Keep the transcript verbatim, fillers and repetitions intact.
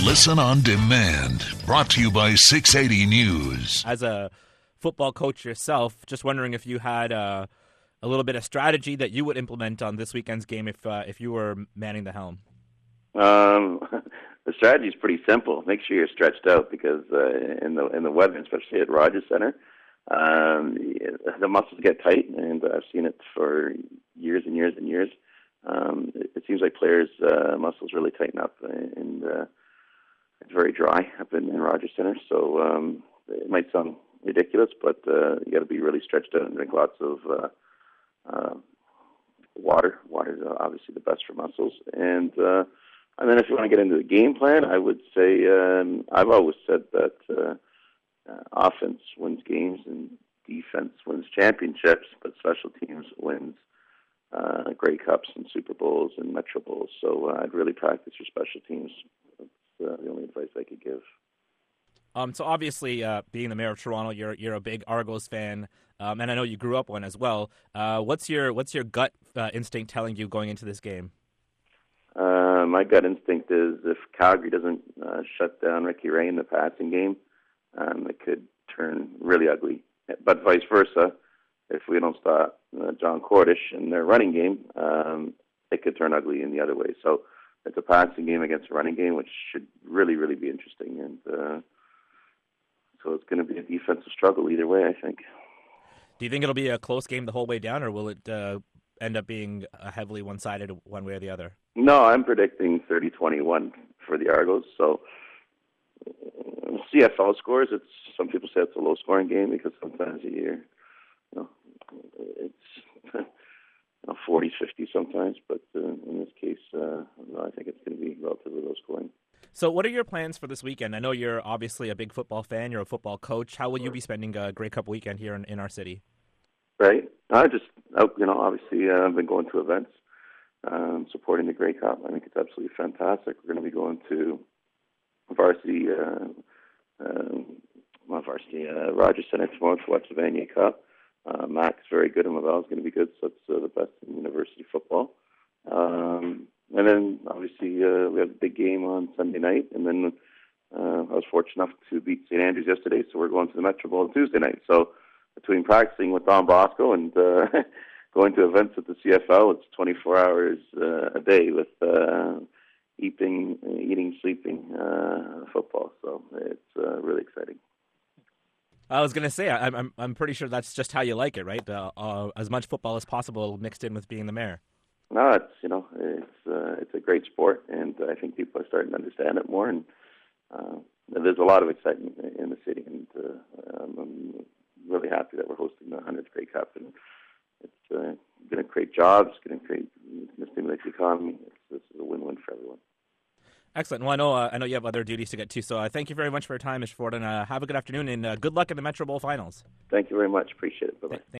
Listen on demand. Brought to you by six eighty News. As a football coach yourself, just wondering if you had uh, a little bit of strategy that you would implement on this weekend's game if uh, if you were manning the helm. Um, the strategy is pretty simple. Make sure you're stretched out because uh, in the in the weather, especially at Rogers Centre, um, the muscles get tight, and I've seen it for years and years and years. Um, it, it seems like players' uh, muscles really tighten up, and uh, it's very dry up in, in Rogers Centre. So um, it might sound ridiculous, but uh, you got to be really stretched out and drink lots of uh, uh, water. Water is obviously the best for muscles, and uh, and then if you want to get into the game plan, I would say um, I've always said that uh, uh, offense wins games and defense wins championships, but special teams wins uh, Grey Cups and Super Bowls and Metro Bowls. So uh, I'd really practice your special teams. That's uh, the only advice I could give. Um, so obviously, uh, being the mayor of Toronto, you're you're a big Argos fan, um, and I know you grew up one as well. Uh, what's your what's your gut uh, instinct telling you going into this game? Uh, my gut instinct is if Calgary doesn't uh, shut down Ricky Ray in the passing game, um, it could turn really ugly. But vice versa, if we don't stop uh, John Cordish in their running game, um, it could turn ugly in the other way. So it's a passing game against a running game, which should really, really be interesting. And uh, so it's going to be a defensive struggle either way, I think. Do you think it'll be a close game the whole way down, or will it uh, end up being a heavily one-sided one way or the other? No, I'm predicting thirty twenty-one for the Argos. So uh, C F L scores, it's some people say it's a low-scoring game because sometimes you hear, you know, it's you know, forty fifty sometimes. But uh, in this case, uh, no, I think it's going to be relatively low-scoring. So what are your plans for this weekend? I know you're obviously a big football fan. You're a football coach. How will you be spending a Grey Cup weekend here in, in our city? Right. I just, you know, obviously uh, I've been going to events, um, supporting the Grey Cup. I think it's absolutely fantastic. We're going to be going to varsity, uh, uh, not varsity, uh, Rogers Centre tomorrow to watch the Vanier Cup. Uh, Max is very good and Laval is going to be good, so it's uh, the best in university football. Um, and then obviously uh, we have a big game on Sunday night, and then uh, I was fortunate enough to beat Saint Andrews yesterday, so we're going to the Metro Bowl on Tuesday night. So between practicing with Don Bosco and uh, going to events at the C F L, it's twenty-four hours uh, a day with uh, eating, eating, sleeping uh, football. So it's uh, really exciting. I was going to say, I'm I'm I'm pretty sure that's just how you like it, right? Uh, uh, as much football as possible mixed in with being the mayor. No, it's you know it's uh, it's a great sport, and I think people are starting to understand it more. And uh, there's a lot of excitement in the city, and uh, um, I'm really happy that we're hosting the hundredth Grey Cup, and it's uh, going to create jobs, going to create, stimulate the economy. It's, this is a win-win for everyone. Excellent. Well, I know uh, I know you have other duties to get to, so uh, thank you very much for your time, Mister Ford, and uh, have a good afternoon, and uh, good luck in the Metro Bowl finals. Thank you very much. Appreciate it. Bye-bye.